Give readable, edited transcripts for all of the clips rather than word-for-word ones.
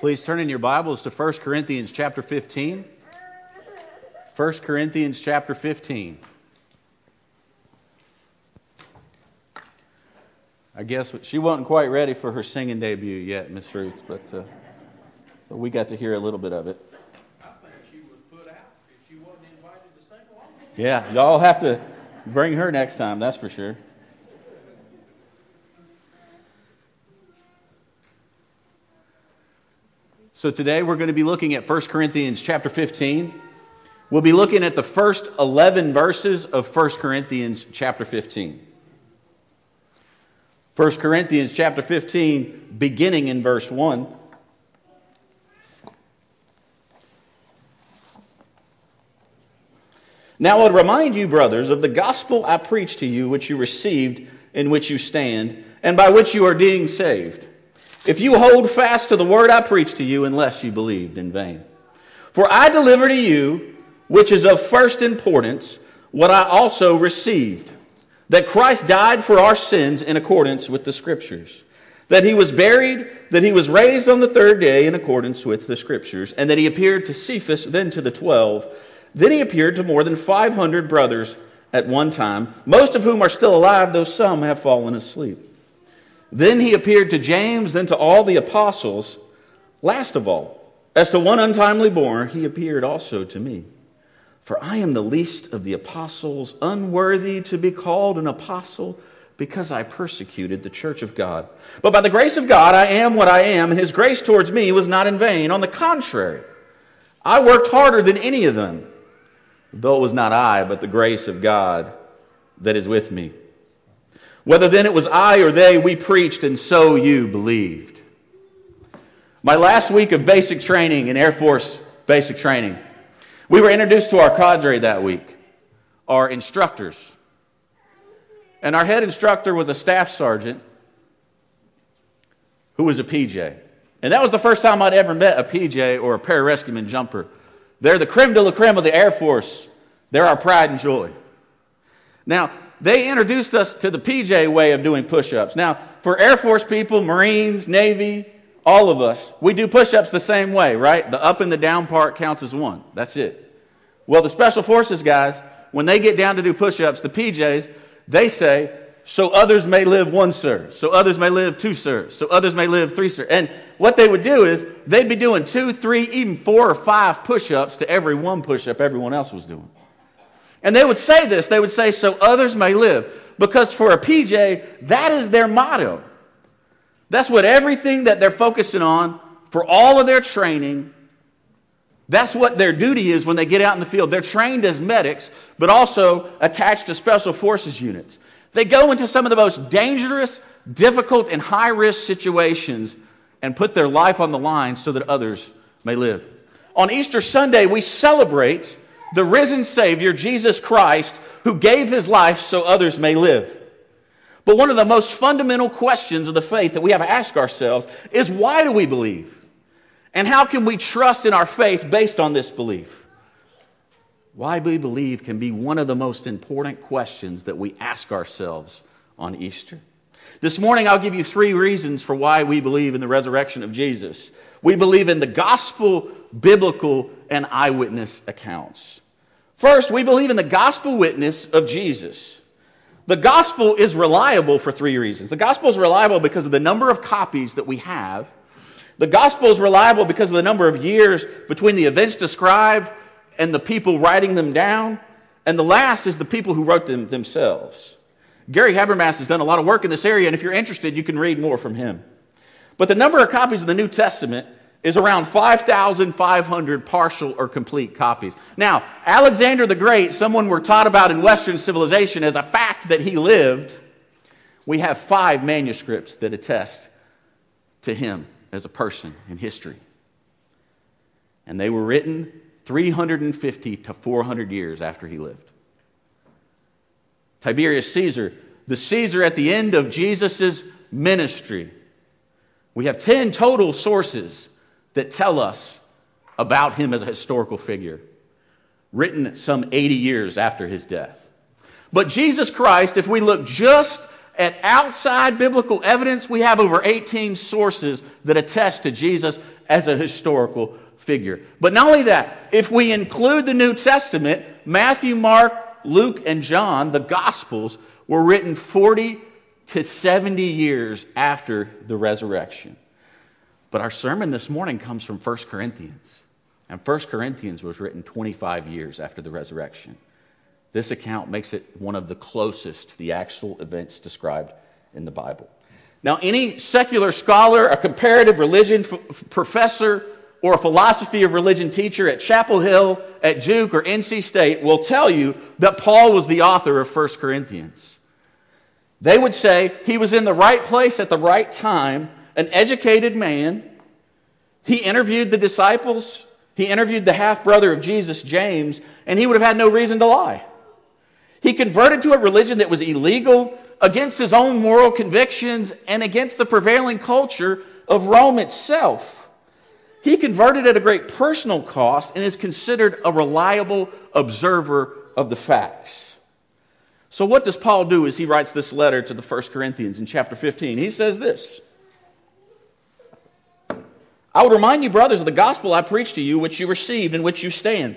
Please turn in your Bibles to 1 Corinthians chapter 15. 1 Corinthians chapter 15. I guess she wasn't quite ready for her singing debut yet, Miss Ruth, but we got to hear a little bit of it. I think she was put out if she wasn't invited to sing along. Yeah, y'all have to bring her next time, that's for sure. So today we're going to be looking at 1 Corinthians chapter 15. We'll be looking at the first 11 verses of 1 Corinthians chapter 15. 1 Corinthians chapter 15, beginning in verse 1. Now I would remind you, brothers, of the gospel I preached to you, which you received, in which you stand, and by which you are being saved, if you hold fast to the word I preached to you, unless you believed in vain. For I delivered to you, which is of first importance, what I also received, that Christ died for our sins in accordance with the Scriptures, that he was buried, that he was raised on the third day in accordance with the Scriptures, and that he appeared to Cephas, then to the 12. Then he appeared to more than 500 brothers at one time, most of whom are still alive, though some have fallen asleep. Then he appeared to James, then to all the apostles. Last of all, as to one untimely born, he appeared also to me. For I am the least of the apostles, unworthy to be called an apostle, because I persecuted the church of God. But by the grace of God I am what I am, and his grace towards me was not in vain. On the contrary, I worked harder than any of them, though it was not I, but the grace of God that is with me. Whether then it was I or they, we preached, and so you believed. My last week of basic training in Air Force basic training, we were introduced to our cadre that week, our instructors. And our head instructor was a staff sergeant who was a PJ. And that was the first time I'd ever met a PJ or a pararescueman jumper. They're the creme de la creme of the Air Force. They're our pride and joy. Now, they introduced us to the PJ way of doing push-ups. Now, for Air Force people, Marines, Navy, all of us, we do push-ups the same way, right? The up and the down part counts as one. That's it. Well, the Special Forces guys, when they get down to do push-ups, the PJs, they say, so others may live one, sir. So others may live two, sir. So others may live three, sir. And what they would do is they'd be doing 2, 3, even 4 or 5 push-ups to every one push-up everyone else was doing. And they would say this. They would say, so others may live. Because for a PJ, that is their motto. That's what everything that they're focusing on for all of their training, that's what their duty is when they get out in the field. They're trained as medics, but also attached to special forces units. They go into some of the most dangerous, difficult, and high-risk situations and put their life on the line so that others may live. On Easter Sunday, we celebrate the risen Savior, Jesus Christ, who gave his life so others may live. But one of the most fundamental questions of the faith that we have to ask ourselves is, why do we believe? And how can we trust in our faith based on this belief? Why we believe can be one of the most important questions that we ask ourselves on Easter. This morning I'll give you 3 reasons for why we believe in the resurrection of Jesus. We believe in the gospel, biblical, and eyewitness accounts. First, we believe in the gospel witness of Jesus. The gospel is reliable for 3 reasons. The gospel is reliable because of the number of copies that we have. The gospel is reliable because of the number of years between the events described and the people writing them down. And the last is the people who wrote them themselves. Gary Habermas has done a lot of work in this area, and if you're interested, you can read more from him. But the number of copies of the New Testament is around 5,500 partial or complete copies. Now, Alexander the Great, someone we're taught about in Western civilization as a fact that he lived, we have 5 manuscripts that attest to him as a person in history. And they were written 350 to 400 years after he lived. Tiberius Caesar, the Caesar at the end of Jesus' ministry. We have 10 total sources that tell us about him as a historical figure, written some 80 years after his death. But Jesus Christ, if we look just at outside biblical evidence, we have over 18 sources that attest to Jesus as a historical figure. But not only that, if we include the New Testament, Matthew, Mark, Luke, and John, the Gospels, were written 40 to 70 years after the resurrection. But our sermon this morning comes from 1 Corinthians. And 1 Corinthians was written 25 years after the resurrection. This account makes it one of the closest to the actual events described in the Bible. Now, any secular scholar, a comparative religion professor, or a philosophy of religion teacher at Chapel Hill, at Duke, or NC State will tell you that Paul was the author of 1 Corinthians. They would say he was in the right place at the right time, an educated man. He interviewed the disciples. He interviewed the half-brother of Jesus, James, and he would have had no reason to lie. He converted to a religion that was illegal, against his own moral convictions, and against the prevailing culture of Rome itself. He converted at a great personal cost and is considered a reliable observer of the facts. So what does Paul do as he writes this letter to the 1 Corinthians in chapter 15? He says this: I would remind you, brothers, of the gospel I preached to you, which you received, in which you stand,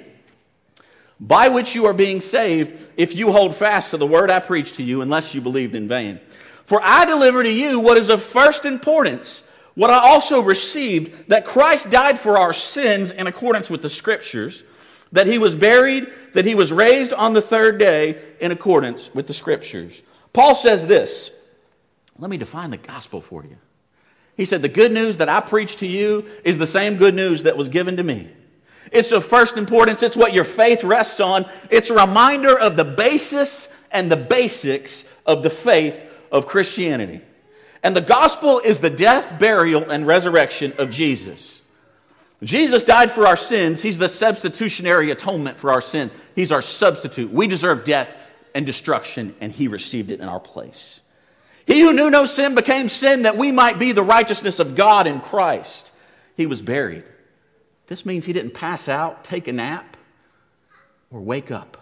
by which you are being saved, if you hold fast to the word I preached to you, unless you believed in vain. For I deliver to you what is of first importance, what I also received, that Christ died for our sins in accordance with the Scriptures, that he was buried, that he was raised on the third day in accordance with the Scriptures. Paul says this. Let me define the gospel for you. He said, the good news that I preach to you is the same good news that was given to me. It's of first importance. It's what your faith rests on. It's a reminder of the basis and the basics of the faith of Christianity. And the gospel is the death, burial, and resurrection of Jesus. Jesus died for our sins. He's the substitutionary atonement for our sins. He's our substitute. We deserve death and destruction, and he received it in our place. He who knew no sin became sin that we might be the righteousness of God in Christ. He was buried. This means he didn't pass out, take a nap, or wake up.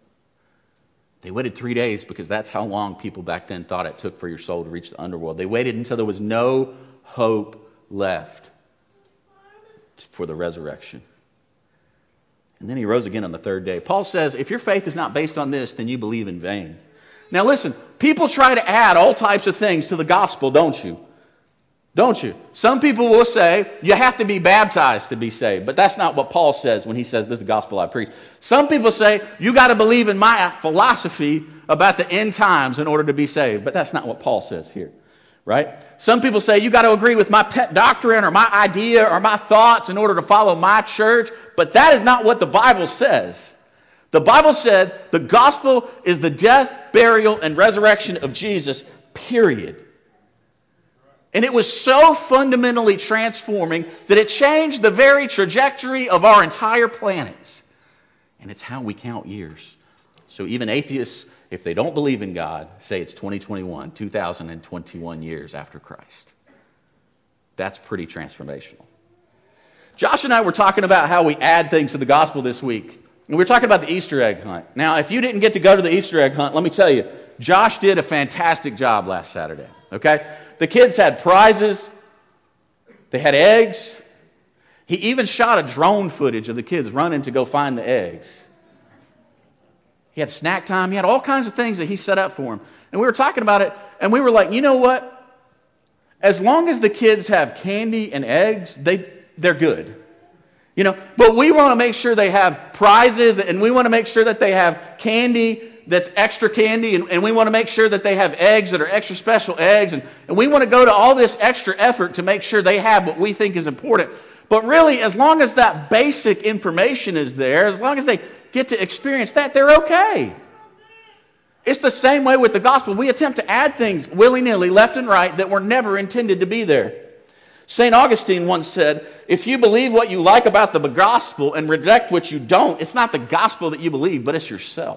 They waited 3 days because that's how long people back then thought it took for your soul to reach the underworld. They waited until there was no hope left for the resurrection. And then he rose again on the third day. Paul says, if your faith is not based on this, then you believe in vain. Now listen, people try to add all types of things to the gospel, don't you? Don't you? Some people will say you have to be baptized to be saved, but that's not what Paul says when he says this is the gospel I preach. Some people say you got to believe in my philosophy about the end times in order to be saved, but that's not what Paul says here, right? Some people say you got to agree with my pet doctrine or my idea or my thoughts in order to follow my church, but that is not what the Bible says. The Bible said the gospel is the death, burial, and resurrection of Jesus, period. And it was so fundamentally transforming that it changed the very trajectory of our entire planet. And it's how we count years. So even atheists, if they don't believe in God, say it's 2021, 2021 years after Christ. That's pretty transformational. Josh and I were talking about how we add things to the gospel this week. And we were talking about the Easter egg hunt. Now, if you didn't get to go to the Easter egg hunt, let me tell you, Josh did a fantastic job last Saturday. Okay? The kids had prizes. They had eggs. He even shot a drone footage of the kids running to go find the eggs. He had snack time. He had all kinds of things that he set up for them. And we were talking about it, and we were like, you know what? As long as the kids have candy and eggs, they're good. You know, but we want to make sure they have prizes, and we want to make sure that they have candy that's extra candy, and we want to make sure that they have eggs that are extra special eggs, and we want to go to all this extra effort to make sure they have what we think is important. But really, as long as that basic information is there, as long as they get to experience that, they're okay. It's the same way with the gospel. We attempt to add things willy-nilly, left and right, that were never intended to be there. St. Augustine once said, if you believe what you like about the gospel and reject what you don't, it's not the gospel that you believe, but it's yourself.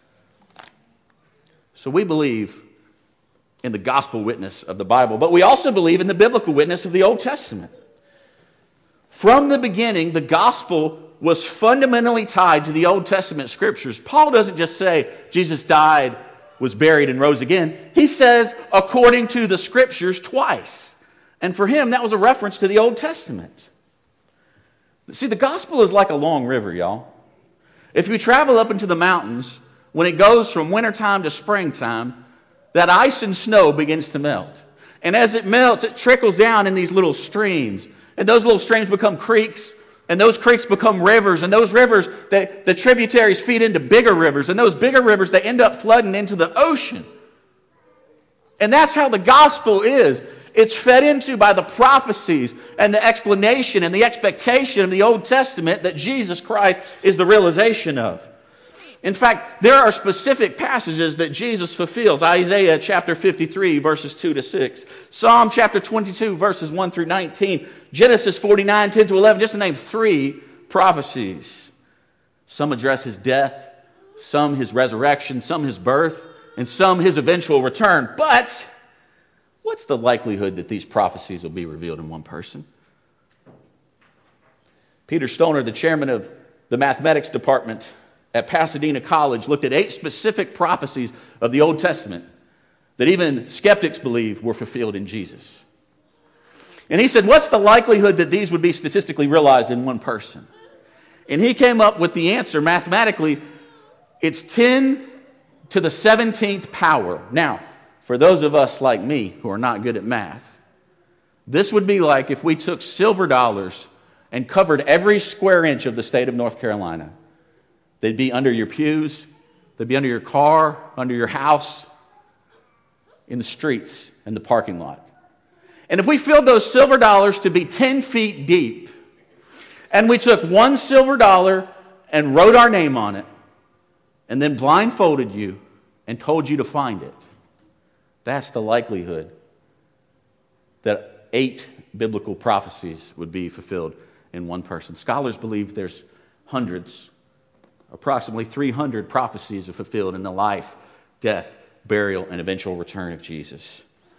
So we believe in the gospel witness of the Bible, but we also believe in the biblical witness of the Old Testament. From the beginning, the gospel was fundamentally tied to the Old Testament scriptures. Paul doesn't just say Jesus died was buried and rose again. He says, according to the Scriptures, twice. And for him, that was a reference to the Old Testament. See, the gospel is like a long river, y'all. If you travel up into the mountains, when it goes from wintertime to springtime, that ice and snow begins to melt. And as it melts, it trickles down in these little streams. And those little streams become creeks. And those creeks become rivers. And those rivers, the tributaries feed into bigger rivers. And those bigger rivers, they end up flooding into the ocean. And that's how the gospel is. It's fed into by the prophecies and the explanation and the expectation of the Old Testament that Jesus Christ is the realization of. In fact, there are specific passages that Jesus fulfills. Isaiah chapter 53, verses 2 to 6. Psalm chapter 22, verses 1 through 19. Genesis 49, 10 to 11, just to name 3 prophecies. Some address his death, some his resurrection, some his birth, and some his eventual return. But what's the likelihood that these prophecies will be revealed in one person? Peter Stoner, the chairman of the mathematics department at Pasadena College, looked at 8 specific prophecies of the Old Testament that even skeptics believe were fulfilled in Jesus. And he said, what's the likelihood that these would be statistically realized in one person? And he came up with the answer mathematically. It's 10 to the 17th power. Now, for those of us like me who are not good at math, this would be like if we took silver dollars and covered every square inch of the state of North Carolina. They'd be under your pews, they'd be under your car, under your house, in the streets, and the parking lot. And if we filled those silver dollars to be 10 feet deep, and we took one silver dollar and wrote our name on it, and then blindfolded you and told you to find it, that's the likelihood that 8 biblical prophecies would be fulfilled in one person. Scholars believe there's hundreds, approximately 300 prophecies are fulfilled in the life, death, burial, and eventual return of Jesus.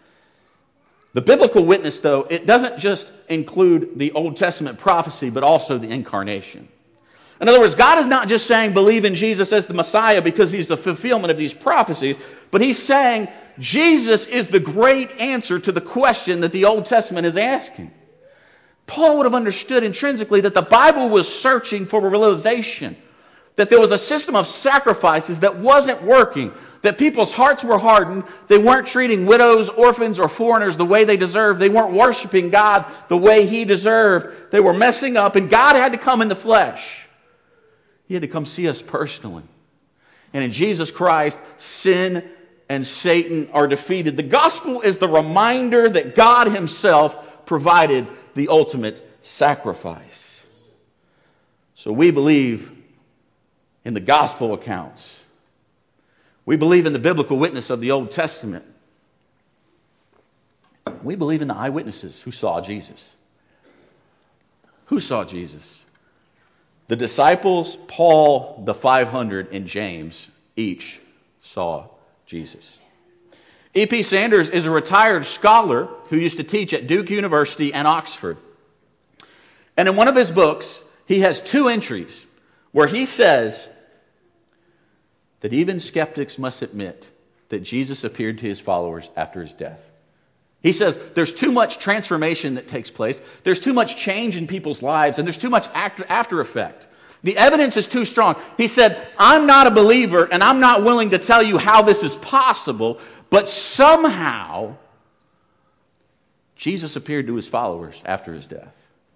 The biblical witness, though, it doesn't just include the Old Testament prophecy, but also the incarnation. In other words, God is not just saying believe in Jesus as the Messiah because he's the fulfillment of these prophecies, but he's saying Jesus is the great answer to the question that the Old Testament is asking. Paul would have understood intrinsically that the Bible was searching for a realization that there was a system of sacrifices that wasn't working, that people's hearts were hardened, they weren't treating widows, orphans, or foreigners the way they deserved, they weren't worshiping God the way he deserved, they were messing up, and God had to come in the flesh. He had to come see us personally. And in Jesus Christ, sin and Satan are defeated. The gospel is the reminder that God himself provided the ultimate sacrifice. So we believe in the gospel accounts. We believe in the biblical witness of the Old Testament. We believe in the eyewitnesses who saw Jesus. Who saw Jesus? The disciples, Paul, the 500, and James each saw Jesus. E.P. Sanders is a retired scholar who used to teach at Duke University and Oxford. And in one of his books, he has 2 entries where he says that even skeptics must admit that Jesus appeared to his followers after his death. He says there's too much transformation that takes place. There's too much change in people's lives, and there's too much after effect. The evidence is too strong. He said, I'm not a believer, and I'm not willing to tell you how this is possible, but somehow Jesus appeared to his followers after his death.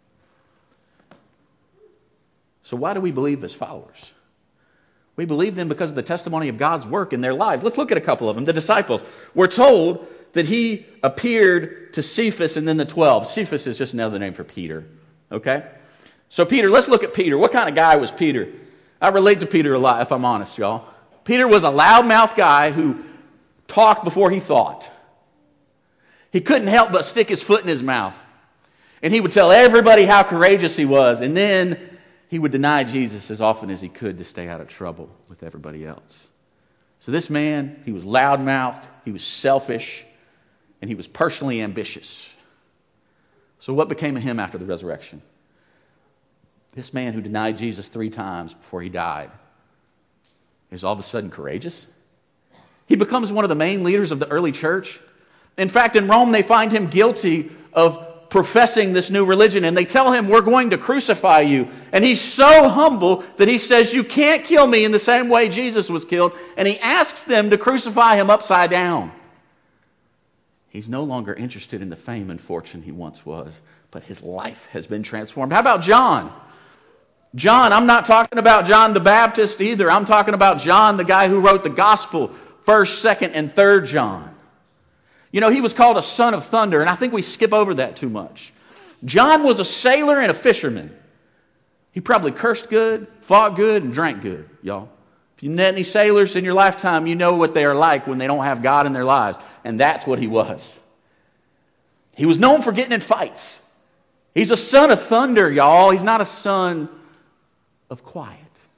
So why do we believe his followers? We believe them because of the testimony of God's work in their lives. Let's look at a couple of them. The disciples. We're told that he appeared to Cephas and then the 12. Cephas is just another name for Peter. Okay? So Peter, let's look at Peter. What kind of guy was Peter? I relate to Peter a lot, if I'm honest, y'all. Peter was a loudmouth guy who talked before he thought. He couldn't help but stick his foot in his mouth. And he would tell everybody how courageous he was. And then he would deny Jesus as often as he could to stay out of trouble with everybody else. So this man, he was loudmouthed, he was selfish, and he was personally ambitious. So what became of him after the resurrection? This man who denied Jesus 3 times before he died is all of a sudden courageous. He becomes one of the main leaders of the early church. In fact, in Rome, they find him guilty of professing this new religion, and they tell him, we're going to crucify you. And he's so humble that he says, you can't kill me in the same way Jesus was killed. And he asks them to crucify him upside down. He's no longer interested in the fame and fortune he once was, but his life has been transformed. How about John? John, I'm not talking about John the Baptist either. I'm talking about John, the guy who wrote the gospel, 1st, 2nd, and 3rd John. You know, he was called a son of thunder, and I think we skip over that too much. John was a sailor and a fisherman. He probably cursed good, fought good, and drank good, y'all. If you met any sailors in your lifetime, you know what they are like when they don't have God in their lives. And that's what he was. He was known for getting in fights. He's a son of thunder, y'all. He's not a son of quiet.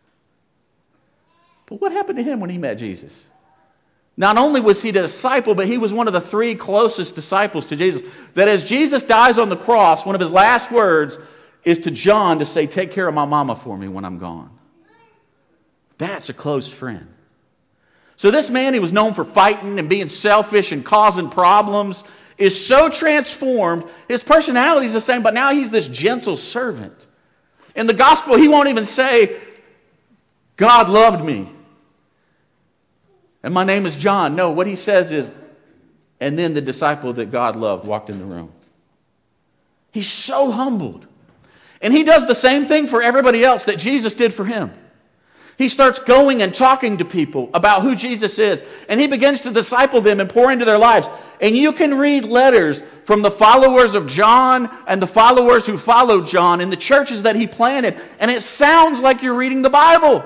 But what happened to him when he met Jesus? Not only was he a disciple, but he was one of the 3 closest disciples to Jesus. That as Jesus dies on the cross, one of his last words is to John to say, take care of my mama for me when I'm gone. That's a close friend. So this man, he was known for fighting and being selfish and causing problems, is so transformed. His personality is the same, but now he's this gentle servant. In the gospel, he won't even say, God loved me, and my name is John. No, what he says is, and then the disciple that God loved walked in the room. He's so humbled. And he does the same thing for everybody else that Jesus did for him. He starts going and talking to people about who Jesus is. And he begins to disciple them and pour into their lives. And you can read letters from the followers of John and the followers who followed John in the churches that he planted. And it sounds like you're reading the Bible.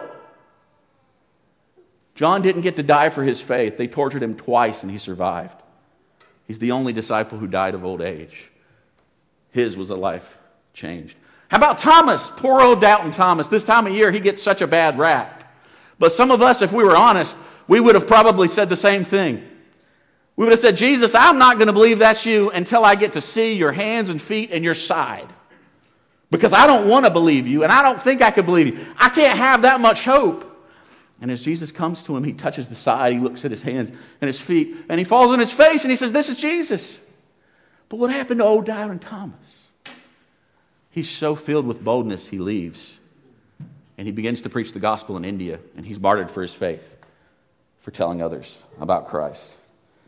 John didn't get to die for his faith. They tortured him twice and he survived. He's the only disciple who died of old age. His was a life changed. How about Thomas? Poor old doubting Thomas. This time of year, he gets such a bad rap. But some of us, if we were honest, we would have probably said the same thing. We would have said, Jesus, I'm not going to believe that's you until I get to see your hands and feet and your side. Because I don't want to believe you, and I don't think I can believe you. I can't have that much hope. And as Jesus comes to him, he touches the side, he looks at his hands and his feet, and he falls on his face and he says, this is Jesus. But what happened to old doubting Thomas? He's so filled with boldness, he leaves. And he begins to preach the gospel in India. And he's martyred for his faith, for telling others about Christ.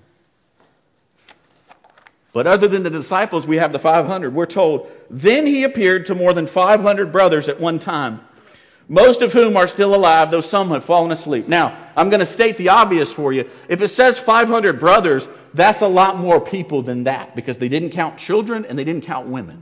But other than the disciples, we have the 500. We're told, then he appeared to more than 500 brothers at one time, most of whom are still alive, though some have fallen asleep. Now, I'm going to state the obvious for you. If it says 500 brothers, that's a lot more people than that, because they didn't count children and they didn't count women.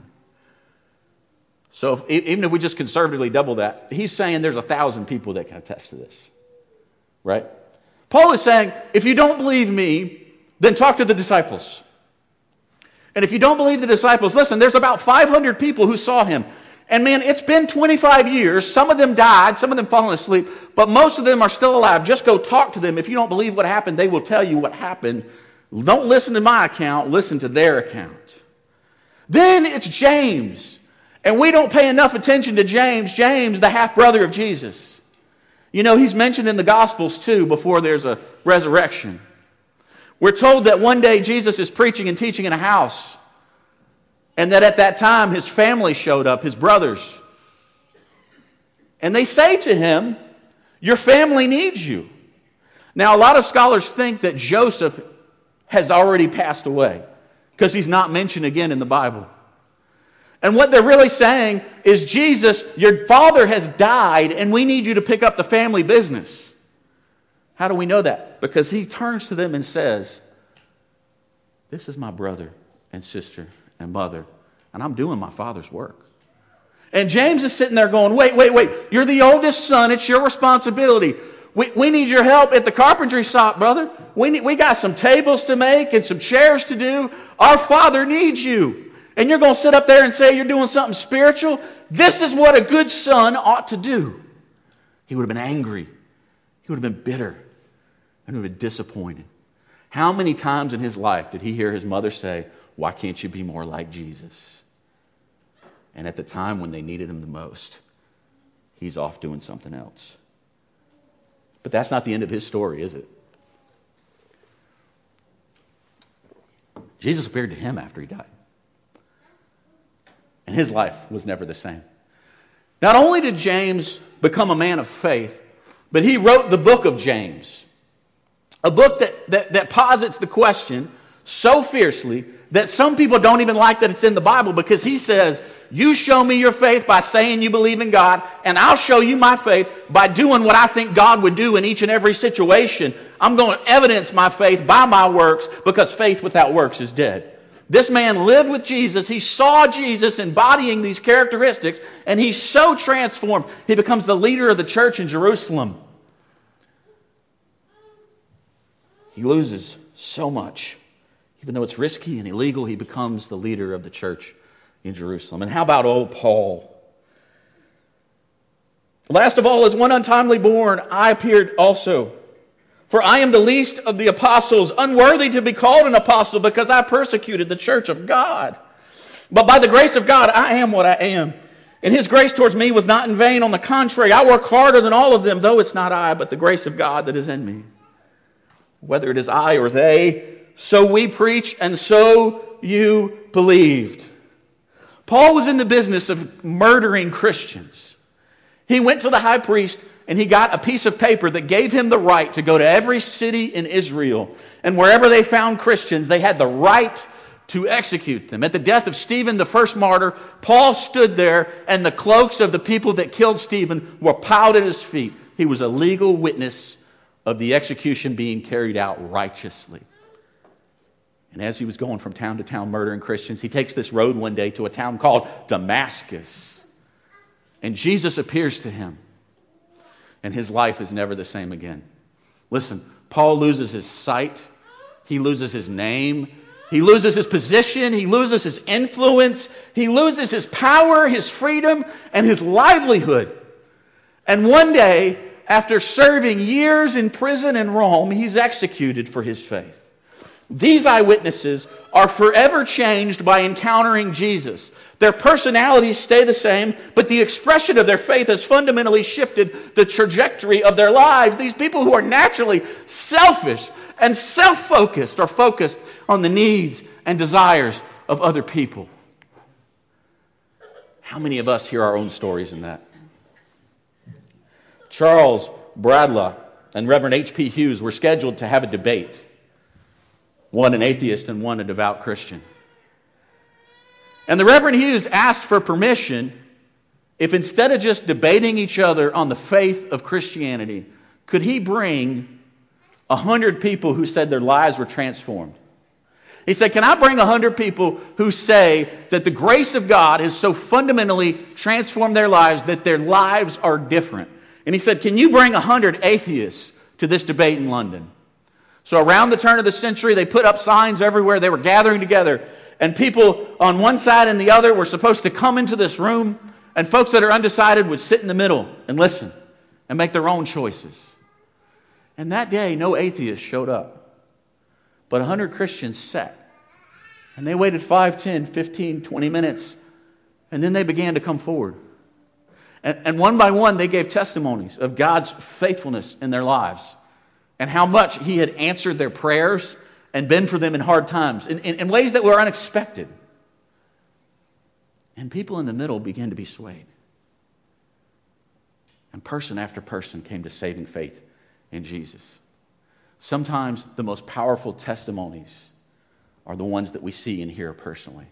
So even if we just conservatively double that, he's saying there's 1,000 people that can attest to this. Right? Paul is saying, if you don't believe me, then talk to the disciples. And if you don't believe the disciples, listen, there's about 500 people who saw him. And man, it's been 25 years. Some of them died, some of them fallen asleep, but most of them are still alive. Just go talk to them. If you don't believe what happened, they will tell you what happened. Don't listen to my account, listen to their account. Then it's James. And we don't pay enough attention to James. James, the half-brother of Jesus. You know, he's mentioned in the Gospels too before there's a resurrection. We're told that one day Jesus is preaching and teaching in a house. And that at that time his family showed up, his brothers. And they say to him, your family needs you. Now a lot of scholars think that Joseph has already passed away, because he's not mentioned again in the Bible. And what they're really saying is, Jesus, your father has died and we need you to pick up the family business. How do we know that? Because he turns to them and says, this is my brother and sister and mother, and I'm doing my father's work. And James is sitting there going, wait, you're the oldest son, it's your responsibility. We need your help at the carpentry shop, brother. We got some tables to make and some chairs to do. Our father needs you. And you're going to sit up there and say you're doing something spiritual? This is what a good son ought to do. He would have been angry. He would have been bitter. And he would have been disappointed. How many times in his life did he hear his mother say, why can't you be more like Jesus? And at the time when they needed him the most, he's off doing something else. But that's not the end of his story, is it? Jesus appeared to him after he died. And his life was never the same. Not only did James become a man of faith, but he wrote the book of James. A book that posits the question so fiercely that some people don't even like that it's in the Bible, because he says, you show me your faith by saying you believe in God, and I'll show you my faith by doing what I think God would do in each and every situation. I'm going to evidence my faith by my works, because faith without works is dead. This man lived with Jesus. He saw Jesus embodying these characteristics, and he's so transformed. He becomes the leader of the church in Jerusalem. He loses so much. Even though it's risky and illegal, he becomes the leader of the church in Jerusalem. And how about old Paul? Last of all, as one untimely born, I appeared also. For I am the least of the apostles, unworthy to be called an apostle, because I persecuted the church of God. But by the grace of God, I am what I am. And his grace towards me was not in vain. On the contrary, I work harder than all of them, though it's not I, but the grace of God that is in me. Whether it is I or they, so we preach, and so you believed. Paul was in the business of murdering Christians. He went to the high priest and he got a piece of paper that gave him the right to go to every city in Israel. And wherever they found Christians, they had the right to execute them. At the death of Stephen, the first martyr, Paul stood there, and the cloaks of the people that killed Stephen were piled at his feet. He was a legal witness of the execution being carried out righteously. And as he was going from town to town murdering Christians, he takes this road one day to a town called Damascus. And Jesus appears to him. And his life is never the same again. Listen, Paul loses his sight. He loses his name. He loses his position. He loses his influence. He loses his power, his freedom, and his livelihood. And one day, after serving years in prison in Rome, he's executed for his faith. These eyewitnesses are forever changed by encountering Jesus. Their personalities stay the same, but the expression of their faith has fundamentally shifted the trajectory of their lives. These people who are naturally selfish and self-focused are focused on the needs and desires of other people. How many of us hear our own stories in that? Charles Bradlaugh and Reverend H.P. Hughes were scheduled to have a debate. One an atheist and one a devout Christian. And the Reverend Hughes asked for permission if, instead of just debating each other on the faith of Christianity, could he bring 100 people who said their lives were transformed. He said, can I bring 100 people who say that the grace of God has so fundamentally transformed their lives that their lives are different? And he said, can you bring 100 atheists to this debate in London? So around the turn of the century, they put up signs everywhere. They were gathering together. And people on one side and the other were supposed to come into this room. And folks that are undecided would sit in the middle and listen and make their own choices. And that day, no atheists showed up. But 100 Christians sat. And they waited 5, 10, 15, 20 minutes. And then they began to come forward. And one by one, they gave testimonies of God's faithfulness in their lives. And how much He had answered their prayers and been for them in hard times. In ways that were unexpected. And people in the middle began to be swayed. And person after person came to saving faith in Jesus. Sometimes the most powerful testimonies are the ones that we see and hear personally.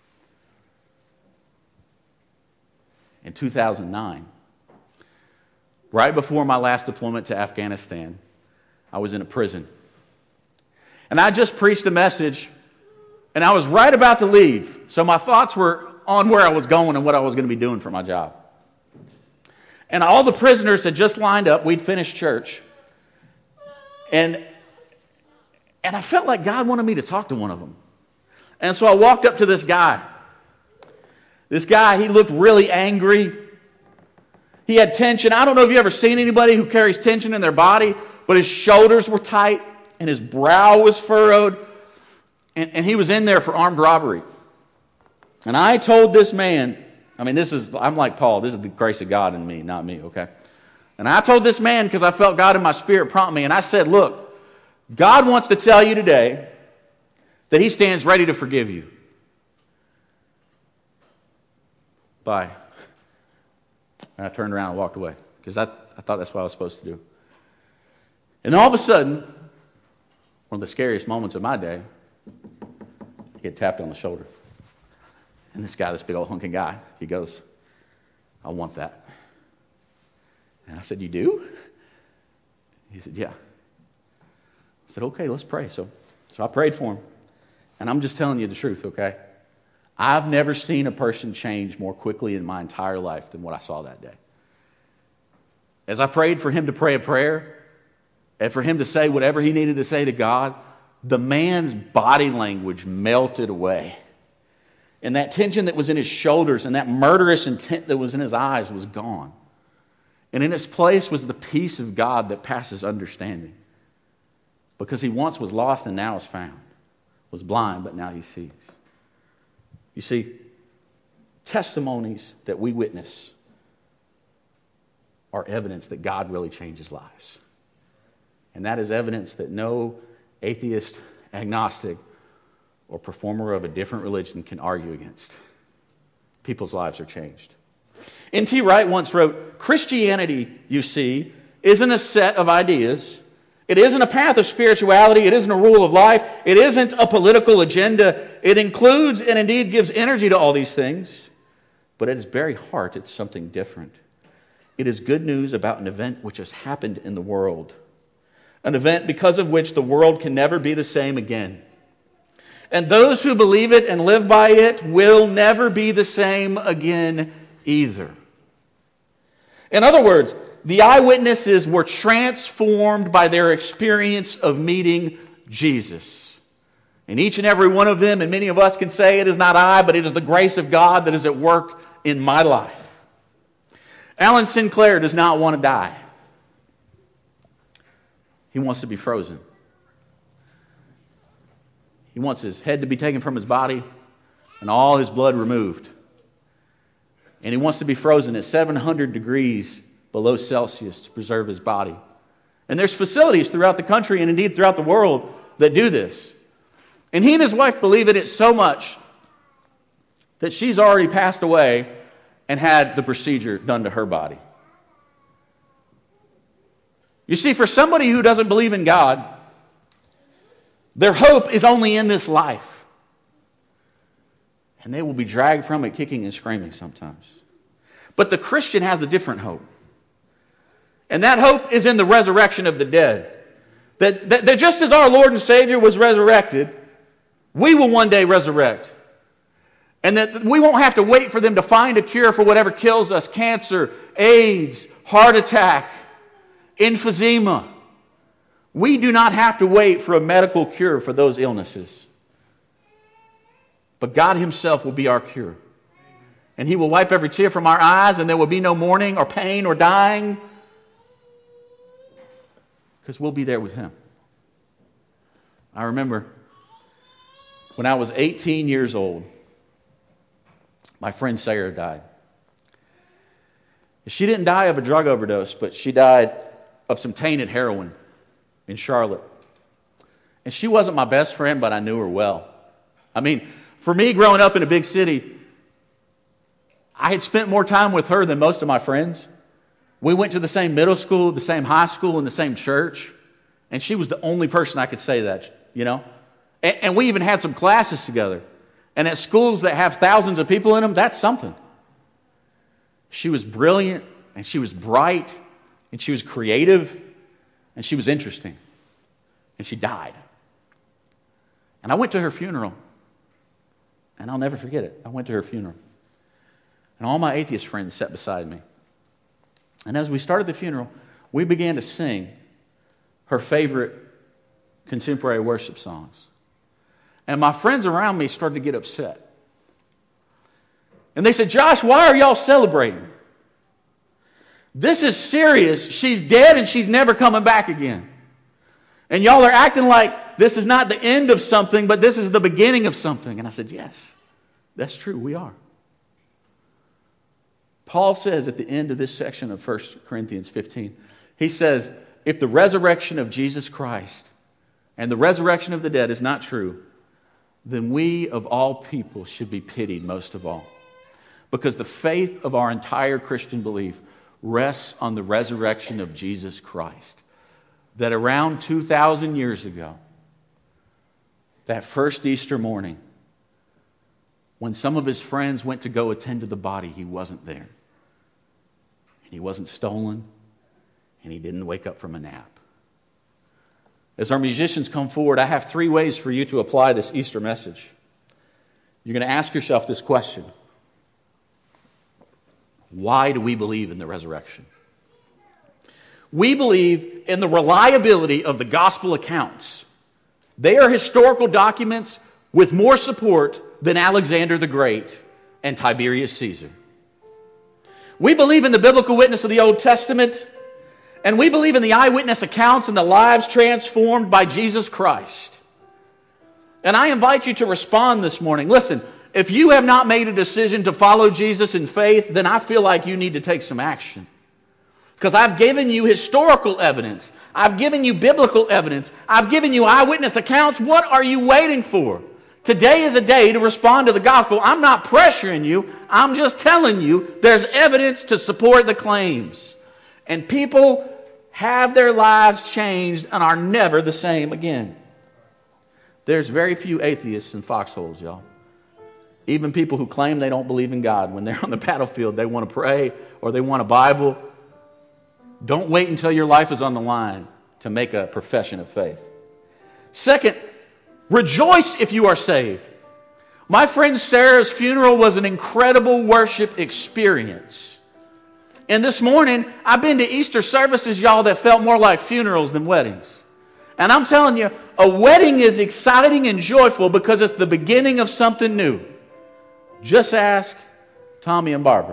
In 2009, right before my last deployment to Afghanistan, I was in a prison. And I just preached a message, and I was right about to leave. So my thoughts were on where I was going and what I was going to be doing for my job. And all the prisoners had just lined up. We'd finished church. And I felt like God wanted me to talk to one of them. And so I walked up to this guy. This guy, he looked really angry. He had tension. I don't know if you've ever seen anybody who carries tension in their body, but his shoulders were tight and his brow was furrowed. And he was in there for armed robbery. And I told this man, I'm like Paul, this is the grace of God in me, not me, okay? And I told this man, because I felt God in my spirit prompt me, and I said, look, God wants to tell you today that He stands ready to forgive you. Bye. And I turned around and walked away because I thought that's what I was supposed to do. And all of a sudden, one of the scariest moments of my day, I get tapped on the shoulder. And this guy, this big old hunking guy, he goes, I want that. And I said, you do? He said, yeah. I said, okay, let's pray. So I prayed for him. And I'm just telling you the truth, okay? I've never seen a person change more quickly in my entire life than what I saw that day. As I prayed for him to pray a prayer, and for him to say whatever he needed to say to God, the man's body language melted away. And that tension that was in his shoulders and that murderous intent that was in his eyes was gone. And in its place was the peace of God that passes understanding. Because he once was lost and now is found. Was blind, but now he sees. You see, testimonies that we witness are evidence that God really changes lives. And that is evidence that no atheist, agnostic, or performer of a different religion can argue against. People's lives are changed. N.T. Wright once wrote, Christianity, you see, isn't a set of ideas. It isn't a path of spirituality. It isn't a rule of life. It isn't a political agenda. It includes and indeed gives energy to all these things. But at its very heart, it's something different. It is good news about an event which has happened in the world. An event because of which the world can never be the same again. And those who believe it and live by it will never be the same again either. In other words, the eyewitnesses were transformed by their experience of meeting Jesus. And each and every one of them, and many of us can say, it is not I, but it is the grace of God that is at work in my life. Alan Sinclair does not want to die. He wants to be frozen. He wants his head to be taken from his body and all his blood removed. And he wants to be frozen at 700 degrees below Celsius to preserve his body. And there's facilities throughout the country and indeed throughout the world that do this. And he and his wife believe in it so much that she's already passed away and had the procedure done to her body. You see, for somebody who doesn't believe in God, their hope is only in this life. And they will be dragged from it kicking and screaming sometimes. But the Christian has a different hope. And that hope is in the resurrection of the dead. That just as our Lord and Savior was resurrected, we will one day resurrect. And that we won't have to wait for them to find a cure for whatever kills us. Cancer, AIDS, heart attack, emphysema. We do not have to wait for a medical cure for those illnesses. But God Himself will be our cure. And He will wipe every tear from our eyes, and there will be no mourning or pain or dying. Because we'll be there with Him. I remember when I was 18 years old, my friend Sarah died. She didn't die of a drug overdose, but she died of some tainted heroin in Charlotte. And she wasn't my best friend, but I knew her well. I mean, for me growing up in a big city, I had spent more time with her than most of my friends. We went to the same middle school, the same high school, and the same church. And she was the only person I could say that, you know. And we even had some classes together. And at schools that have thousands of people in them, that's something. She was brilliant, and she was bright, and she was creative, and she was interesting. And she died. And I went to her funeral. And I'll never forget it. I went to her funeral. And all my atheist friends sat beside me. And as we started the funeral, we began to sing her favorite contemporary worship songs. And my friends around me started to get upset. And they said, Josh, why are y'all celebrating? This is serious. She's dead and she's never coming back again. And y'all are acting like this is not the end of something, but this is the beginning of something. And I said, yes, that's true. We are. Paul says at the end of this section of 1 Corinthians 15, he says, if the resurrection of Jesus Christ and the resurrection of the dead is not true, then we of all people should be pitied most of all. Because the faith of our entire Christian belief rests on the resurrection of Jesus Christ. That around 2,000 years ago, that first Easter morning, when some of his friends went to go attend to the body, he wasn't there. And he wasn't stolen, and he didn't wake up from a nap. As our musicians come forward, I have 3 ways for you to apply this Easter message. You're going to ask yourself this question. Why do we believe in the resurrection? We believe in the reliability of the gospel accounts. They are historical documents with more support than Alexander the Great and Tiberius Caesar. We believe in the biblical witness of the Old Testament, and we believe in the eyewitness accounts and the lives transformed by Jesus Christ. And I invite you to respond this morning. Listen, if you have not made a decision to follow Jesus in faith, then I feel like you need to take some action. Because I've given you historical evidence. I've given you biblical evidence. I've given you eyewitness accounts. What are you waiting for? Today is a day to respond to the gospel. I'm not pressuring you. I'm just telling you there's evidence to support the claims. And people have their lives changed and are never the same again. There's very few atheists in foxholes, y'all. Even people who claim they don't believe in God, when they're on the battlefield, they want to pray or they want a Bible. Don't wait until your life is on the line to make a profession of faith. Second, rejoice if you are saved. My friend Sarah's funeral was an incredible worship experience. And this morning, I've been to Easter services, y'all, that felt more like funerals than weddings. And I'm telling you, a wedding is exciting and joyful because it's the beginning of something new. Just ask Tommy and Barbara.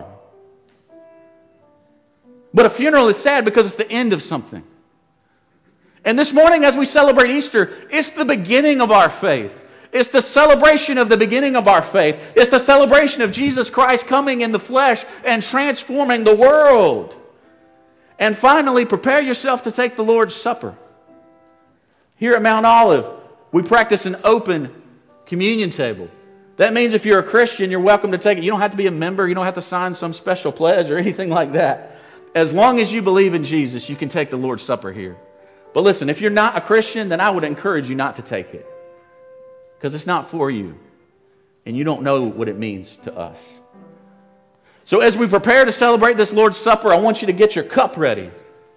But a funeral is sad because it's the end of something. And this morning as we celebrate Easter, it's the beginning of our faith. It's the celebration of the beginning of our faith. It's the celebration of Jesus Christ coming in the flesh and transforming the world. And finally, prepare yourself to take the Lord's Supper. Here at Mount Olive, we practice an open communion table. That means if you're a Christian, you're welcome to take it. You don't have to be a member. You don't have to sign some special pledge or anything like that. As long as you believe in Jesus, you can take the Lord's Supper here. But listen, if you're not a Christian, then I would encourage you not to take it. Because it's not for you. And you don't know what it means to us. So as we prepare to celebrate this Lord's Supper, I want you to get your cup ready.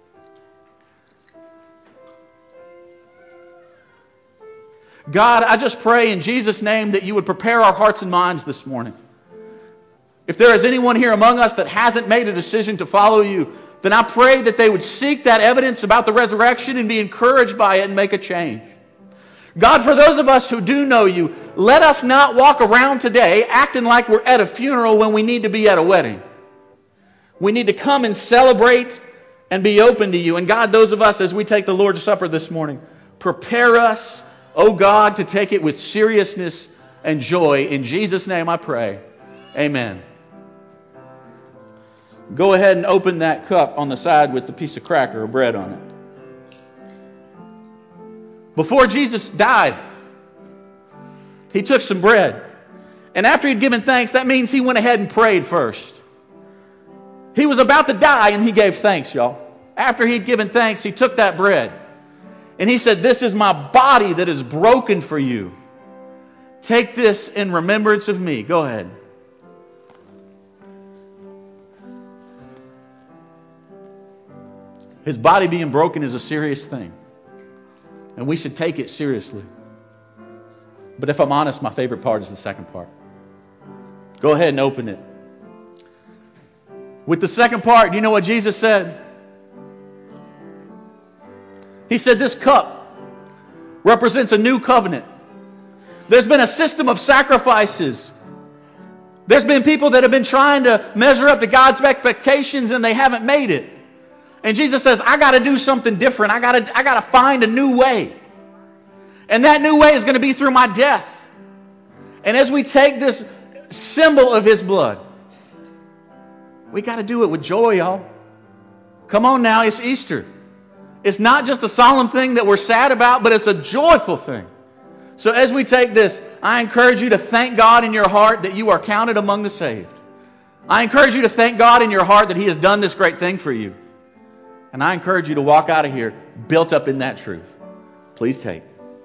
God, I just pray in Jesus' name that you would prepare our hearts and minds this morning. If there is anyone here among us that hasn't made a decision to follow you, then I pray that they would seek that evidence about the resurrection and be encouraged by it and make a change. God, for those of us who do know you, let us not walk around today acting like we're at a funeral when we need to be at a wedding. We need to come and celebrate and be open to you. And God, those of us as we take the Lord's Supper this morning, prepare us, oh God, to take it with seriousness and joy. In Jesus' name I pray. Amen. Go ahead and open that cup on the side with the piece of cracker or bread on it. Before Jesus died, he took some bread. And after he'd given thanks, that means he went ahead and prayed first. He was about to die and he gave thanks, y'all. After he'd given thanks, he took that bread. And he said, "This is my body that is broken for you. Take this in remembrance of me." Go ahead. His body being broken is a serious thing. And we should take it seriously. But if I'm honest, my favorite part is the second part. Go ahead and open it. With the second part, you know what Jesus said? He said this cup represents a new covenant. There's been a system of sacrifices. There's been people that have been trying to measure up to God's expectations and they haven't made it. And Jesus says, I got to do something different. I got to find a new way. And that new way is going to be through my death. And as we take this symbol of his blood, we got to do it with joy, y'all. Come on now, it's Easter. It's not just a solemn thing that we're sad about, but it's a joyful thing. So as we take this, I encourage you to thank God in your heart that you are counted among the saved. I encourage you to thank God in your heart that He has done this great thing for you. And I encourage you to walk out of here built up in that truth. Please take.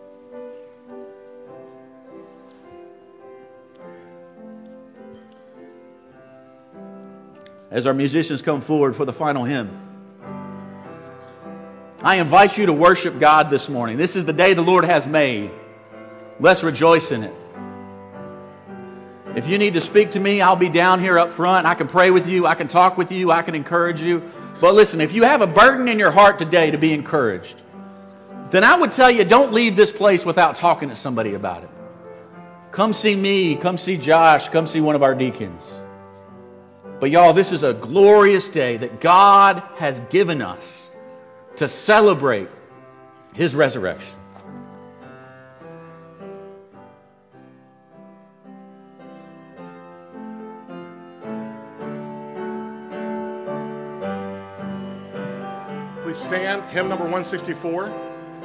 As our musicians come forward for the final hymn, I invite you to worship God this morning. This is the day the Lord has made. Let's rejoice in it. If you need to speak to me, I'll be down here up front. I can pray with you. I can talk with you. I can encourage you. But listen, if you have a burden in your heart today to be encouraged, then I would tell you, don't leave this place without talking to somebody about it. Come see me. Come see Josh. Come see one of our deacons. But y'all, this is a glorious day that God has given us to celebrate His resurrection. Please stand. Hymn number 164.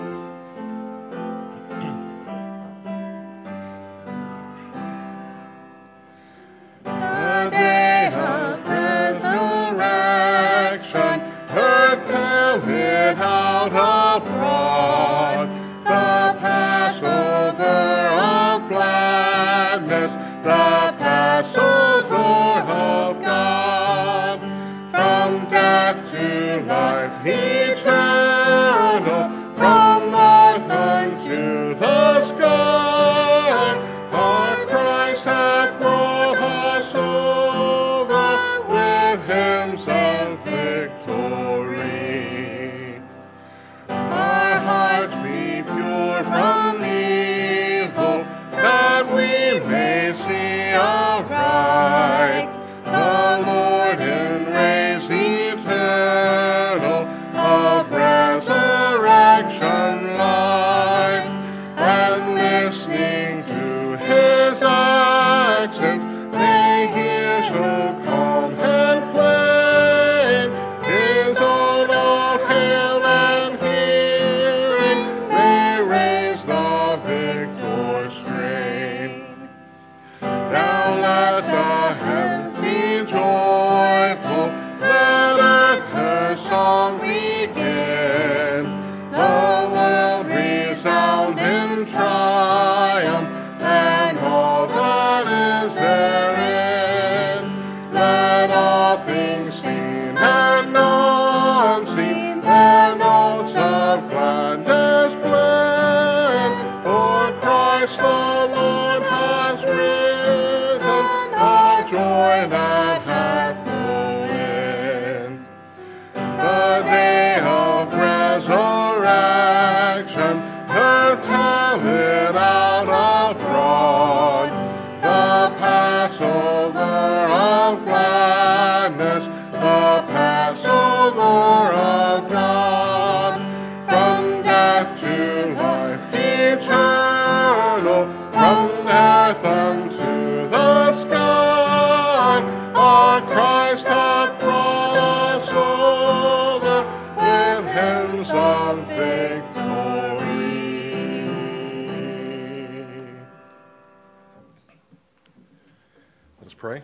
Pray.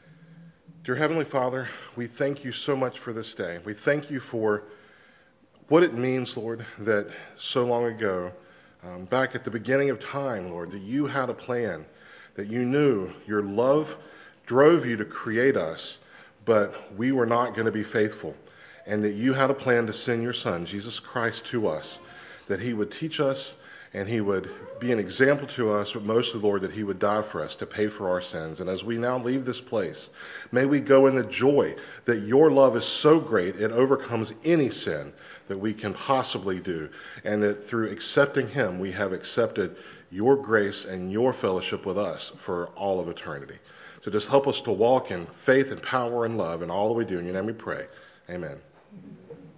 Dear Heavenly Father, we thank you so much for this day. We thank you for what it means, Lord, that so long ago, back at the beginning of time, Lord, that you had a plan, that you knew your love drove you to create us, but we were not going to be faithful, and that you had a plan to send your Son, Jesus Christ, to us, that He would teach us and He would be an example to us, but mostly, Lord, that He would die for us to pay for our sins. And as we now leave this place, may we go in the joy that your love is so great it overcomes any sin that we can possibly do, and that through accepting Him, we have accepted your grace and your fellowship with us for all of eternity. So just help us to walk in faith and power and love in all that we do. In your name we pray. Amen.